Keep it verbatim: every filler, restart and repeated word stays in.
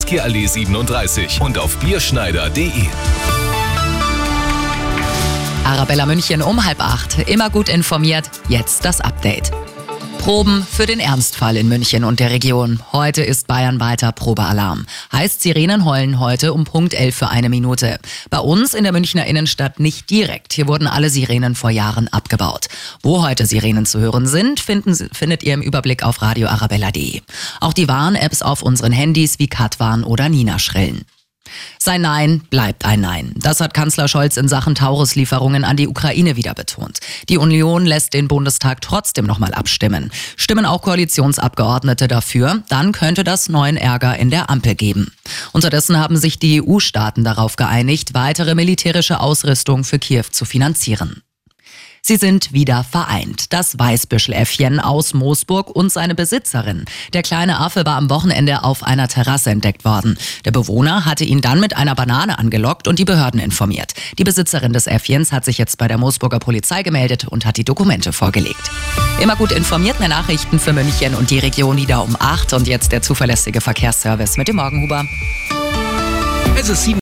Schleitkierallee siebenunddreißig und auf bierschneider punkt de. Arabella München um halb acht. Immer gut informiert. Jetzt das Update. Proben für den Ernstfall in München und der Region. Heute ist bayernweiter Probealarm. Heißt, Sirenen heulen heute um Punkt elf für eine Minute. Bei uns in der Münchner Innenstadt nicht direkt. Hier wurden alle Sirenen vor Jahren abgebaut. Wo heute Sirenen zu hören sind, finden, findet ihr im Überblick auf radio arabella punkt de. Auch die Warn-Apps auf unseren Handys wie Katwarn oder Nina schrillen. Sein Nein bleibt ein Nein. Das hat Kanzler Scholz in Sachen Taurus-Lieferungen an die Ukraine wieder betont. Die Union lässt den Bundestag trotzdem nochmal abstimmen. Stimmen auch Koalitionsabgeordnete dafür, dann könnte das neuen Ärger in der Ampel geben. Unterdessen haben sich die E U-Staaten darauf geeinigt, weitere militärische Ausrüstung für Kiew zu finanzieren. Sie sind wieder vereint. Das Weißbüscheläffchen aus Moosburg und seine Besitzerin. Der kleine Affe war am Wochenende auf einer Terrasse entdeckt worden. Der Bewohner hatte ihn dann mit einer Banane angelockt und die Behörden informiert. Die Besitzerin des Äffchens hat sich jetzt bei der Moosburger Polizei gemeldet und hat die Dokumente vorgelegt. Immer gut informiert, mehr Nachrichten für München und die Region wieder um acht. Und jetzt der zuverlässige Verkehrsservice mit dem Morgenhuber. Es ist sieben